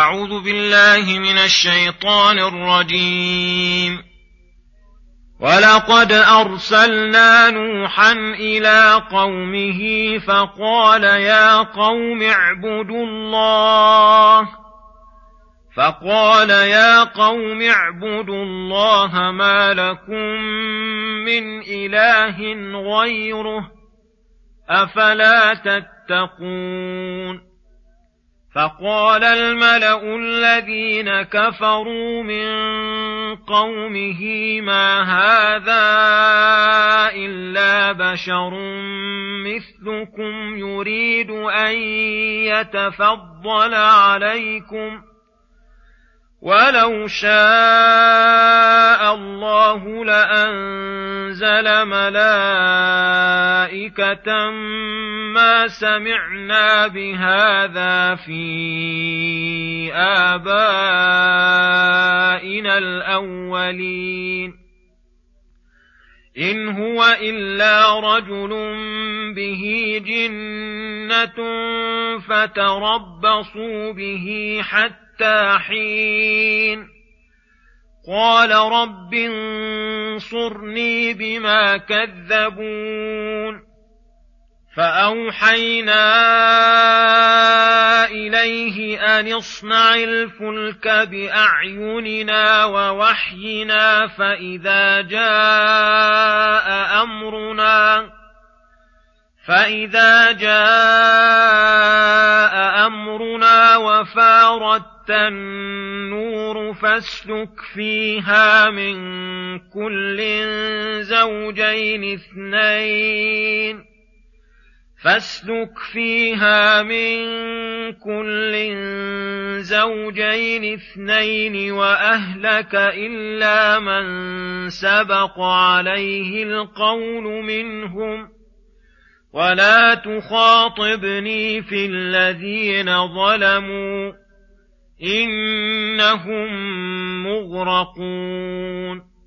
أعوذ بالله من الشيطان الرجيم. ولقد أرسلنا نوحا إلى قومه فقال يا قوم اعبدوا الله ما لكم من إله غيره أفلا تتقون. فقال الملأ الذين كفروا من قومه ما هذا إلا بشر مثلكم يريد أن يتفضل عليكم ولو شاء الله لأنزل ملائكة ما سمعنا بهذا في آبائنا الأولين إن هو إلا رجل به جنة فتربصوا به حتى حين. قال رب انصرني بما كذبون. فأوحينا إليه أن اصنع الفلك بأعيننا ووحينا فإذا جاء أمرنا وفارت النور فاسلك فيها من كل زوجين اثنين وأهلك إلا من سبق عليه القول منهم ولا تخاطبني في الذين ظلموا إنهم مغرقون.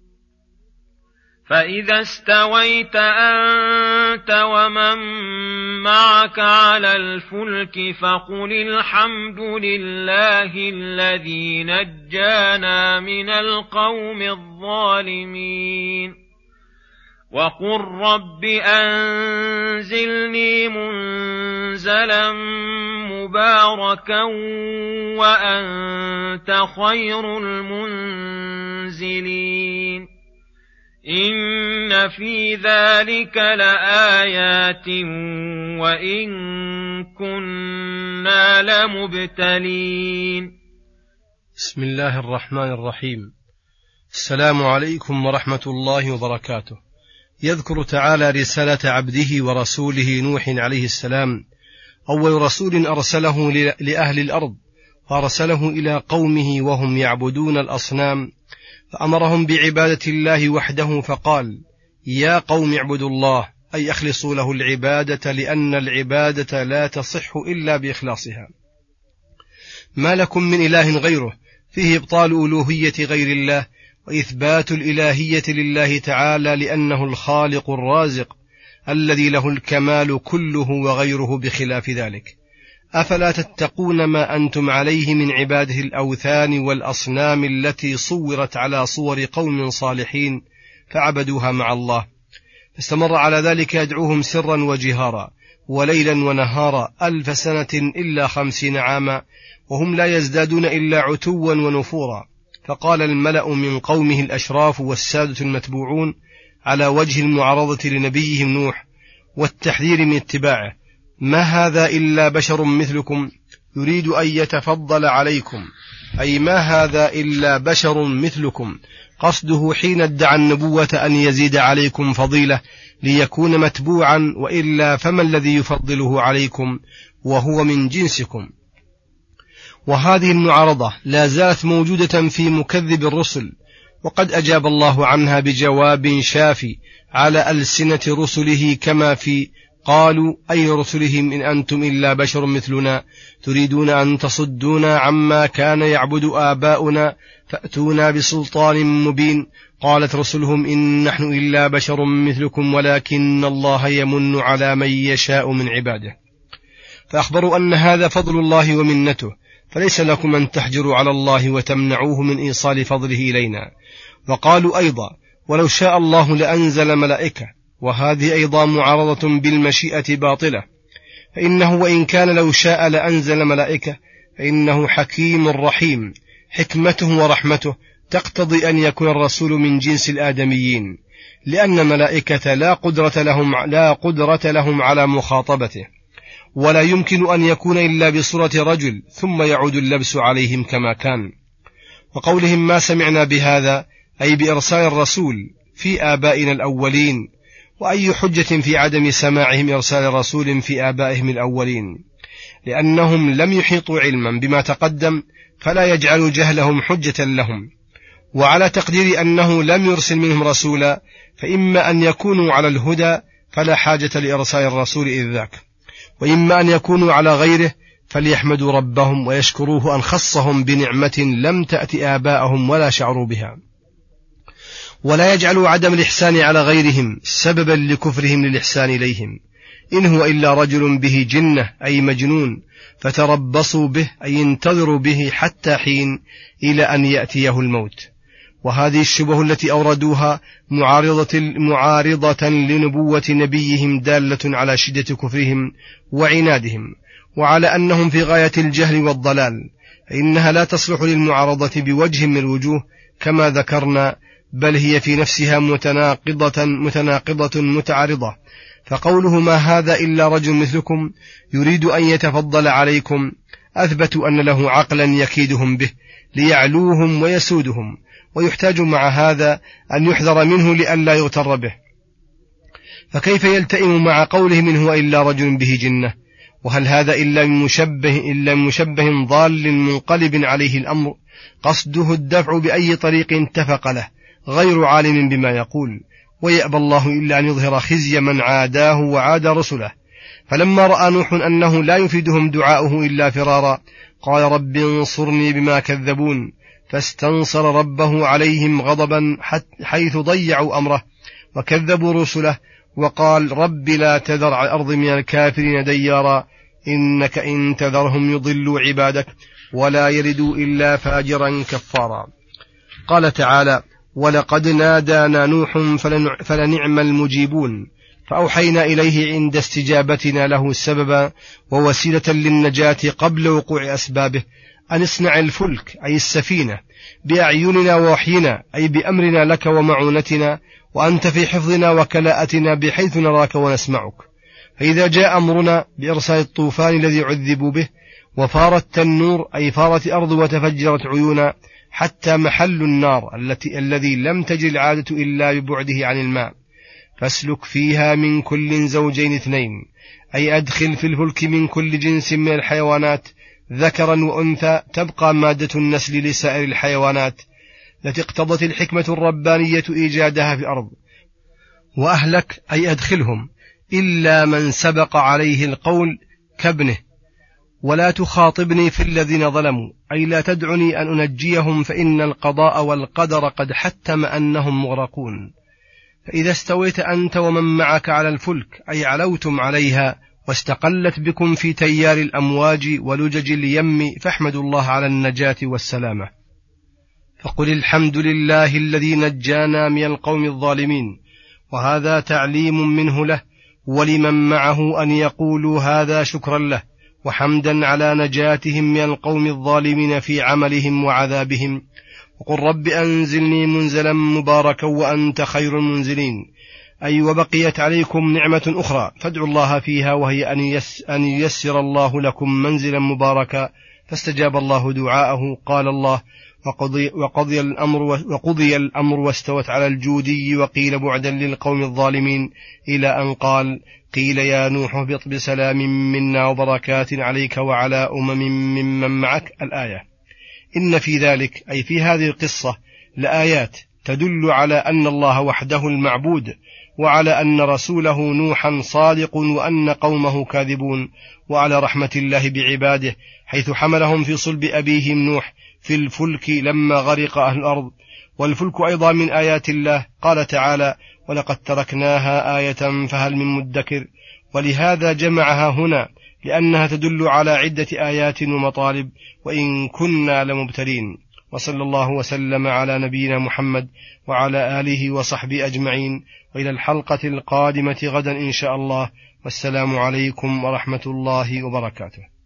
فإذا استويت أنت ومن معك على الفلك فقل الحمد لله الذي نجانا من القوم الظالمين وقل رب أنزلني منزلا مباركا وأنت خير المنزلين. إن في ذلك لآيات وإن كنا لمبتلين. بسم الله الرحمن الرحيم. السلام عليكم ورحمة الله وبركاته. يذكر تعالى رسالة عبده ورسوله نوح عليه السلام، أول رسول أرسله لأهل الأرض، فأرسله إلى قومه وهم يعبدون الأصنام، فأمرهم بعبادة الله وحده فقال يا قوم اعبدوا الله، أي أخلصوا له العبادة، لأن العبادة لا تصح إلا بإخلاصها. ما لكم من إله غيره، فيه إبطال ألوهية غير الله وإثبات الإلهية لله تعالى، لأنه الخالق الرازق الذي له الكمال كله وغيره بخلاف ذلك. أفلا تتقون ما أنتم عليه من عباده الأوثان والأصنام التي صورت على صور قوم صالحين فعبدوها مع الله، فاستمر على ذلك يدعوهم سرا وجهارا وليلا ونهارا 1000 سنة إلا 50 عاما، وهم لا يزدادون إلا عتوا ونفورا. فقال الملأ من قومه الأشراف والسادة المتبوعون على وجه المعارضة لنبيهم نوح والتحذير من اتباعه: ما هذا إلا بشر مثلكم يريد أن يتفضل عليكم، أي ما هذا إلا بشر مثلكم، قصده حين ادعى النبوة أن يزيد عليكم فضيلة ليكون متبوعا، وإلا فما الذي يفضله عليكم وهو من جنسكم. وهذه المعارضة لا زالت موجودة في مكذب الرسل، وقد أجاب الله عنها بجواب شافي على ألسنة رسله، كما في قالوا أي رسلهم إن أنتم إلا بشر مثلنا تريدون أن تصدونا عما كان يعبد آباؤنا فأتونا بسلطان مبين. قالت رسلهم إن نحن إلا بشر مثلكم ولكن الله يمن على من يشاء من عباده. فأخبروا أن هذا فضل الله ومنته، فليس لكم أن تحجروا على الله وتمنعوه من إيصال فضله إلينا. وقالوا أيضا ولو شاء الله لأنزل ملائكة، وهذه أيضا معارضة بالمشيئة باطلة، فإنه وإن كان لو شاء لأنزل ملائكة فإنه حكيم رحيم، حكمته ورحمته تقتضي أن يكون الرسول من جنس الآدميين، لأن الملائكة لا قدرة لهم على مخاطبته، ولا يمكن أن يكون إلا بصورة رجل ثم يعود اللبس عليهم كما كان. وقولهم ما سمعنا بهذا أي بإرسال الرسول في آبائنا الأولين، وأي حجة في عدم سماعهم إرسال رسول في آبائهم الأولين، لأنهم لم يحيطوا علما بما تقدم فلا يجعل جهلهم حجة لهم. وعلى تقدير أنه لم يرسل منهم رسولا فإما أن يكونوا على الهدى فلا حاجة لإرسال الرسول إذ ذاك، وإما أن يكونوا على غيره فليحمدوا ربهم ويشكروه أن خصهم بنعمة لم تأت آباءهم ولا شعروا بها، ولا يجعلوا عدم الإحسان على غيرهم سببا لكفرهم للإحسان إليهم. إن هو إلا رجل به جنة أي مجنون، فتربصوا به أي انتظروا به حتى حين إلى أن يأتيه الموت. وهذه الشبه التي أوردوها معارضة لنبوة نبيهم دالة على شدة كفرهم وعنادهم، وعلى أنهم في غاية الجهل والضلال، فإنها لا تصلح للمعارضة بوجه من الوجوه كما ذكرنا، بل هي في نفسها متناقضة متعارضة. فقوله ما هذا إلا رجل مثلكم يريد أن يتفضل عليكم، أثبتوا أن له عقلا يكيدهم به ليعلوهم ويسودهم، ويحتاج مع هذا أن يحذر منه لئلا يغتر به. فكيف يلتئم مع قوله من هو إلا رجل به جنة؟ وهل هذا إلا من مشبه ضال منقلب عليه الأمر قصده الدفع بأي طريق اتفق له غير عالم بما يقول، ويأبى الله إلا أن يظهر خزي من عاداه وعاد رسله. فلما رأى نوح أنه لا يفيدهم دعاؤه إلا فرارا قال رب انصرني بما كذبون، فاستنصر ربه عليهم غضبا حيث ضيعوا أمره وكذبوا رسله، وقال رب لا تذر على الأرض من الكافرين ديارا إنك إن تذرهم يضلوا عبادك ولا يلدوا إلا فاجرا كفارا. قال تعالى ولقد نادانا نوح فلنعم المجيبون، فأوحينا إليه عند استجابتنا له سببا ووسيلة للنجاة قبل وقوع أسبابه أن اصنع الفلك أي السفينة بأعيننا ووحينا أي بأمرنا لك ومعونتنا، وأنت في حفظنا وكلاءتنا بحيث نراك ونسمعك. فإذا جاء أمرنا بإرسال الطوفان الذي عذبوا به وفارت التنور أي فارت الأرض وتفجرت عيونا حتى محل النار الذي لم تجر العادة إلا ببعده عن الماء، فاسلك فيها من كل زوجين اثنين أي أدخل في الفلك من كل جنس من الحيوانات ذكرا وأنثى تبقى مادة النسل لسائر الحيوانات التي اقتضت الحكمة الربانية إيجادها في الأرض. وأهلك أي أدخلهم إلا من سبق عليه القول كابنه، ولا تخاطبني في الذين ظلموا أي لا تدعني أن أنجيهم، فإن القضاء والقدر قد حتم أنهم مغرقون. فإذا استويت أنت ومن معك على الفلك أي علوتم عليها واستقلت بكم في تيار الأمواج ولجج اليم، فاحمدوا الله على النجاة والسلامة. فقل الحمد لله الذي نجانا من القوم الظالمين، وهذا تعليم منه له ولمن معه أن يقولوا هذا شكرا له وحمدا على نجاتهم من القوم الظالمين في عملهم وعذابهم. وقل رب أنزلني منزلا مباركا وأنت خير المنزلين، أي وبقيت عليكم نعمة أخرى فادعوا الله فيها، وهي أن ييسر الله لكم منزلا مباركا، فاستجاب الله دعاءه. قال الله وقضي الأمر واستوت على الجودي، وقيل بعدا للقوم الظالمين، إلى أن قال قيل يا نوح اهبط بسلام منا وبركات عليك وعلى ممن معك الآية. إن في ذلك أي في هذه القصة لآيات تدل على أن الله وحده المعبود، وعلى أن رسوله نوحا صادق وأن قومه كاذبون، وعلى رحمة الله بعباده حيث حملهم في صلب أبيهم نوح في الفلك لما غرق أهل الأرض. والفلك أيضا من آيات الله، قال تعالى ولقد تركناها آية فهل من مدكر، ولهذا جمعها هنا لأنها تدل على عدة آيات ومطالب، وإن كنا لمبتلين. وصلى الله وسلم على نبينا محمد وعلى آله وصحبه أجمعين، وإلى الحلقة القادمة غدا إن شاء الله، والسلام عليكم ورحمة الله وبركاته.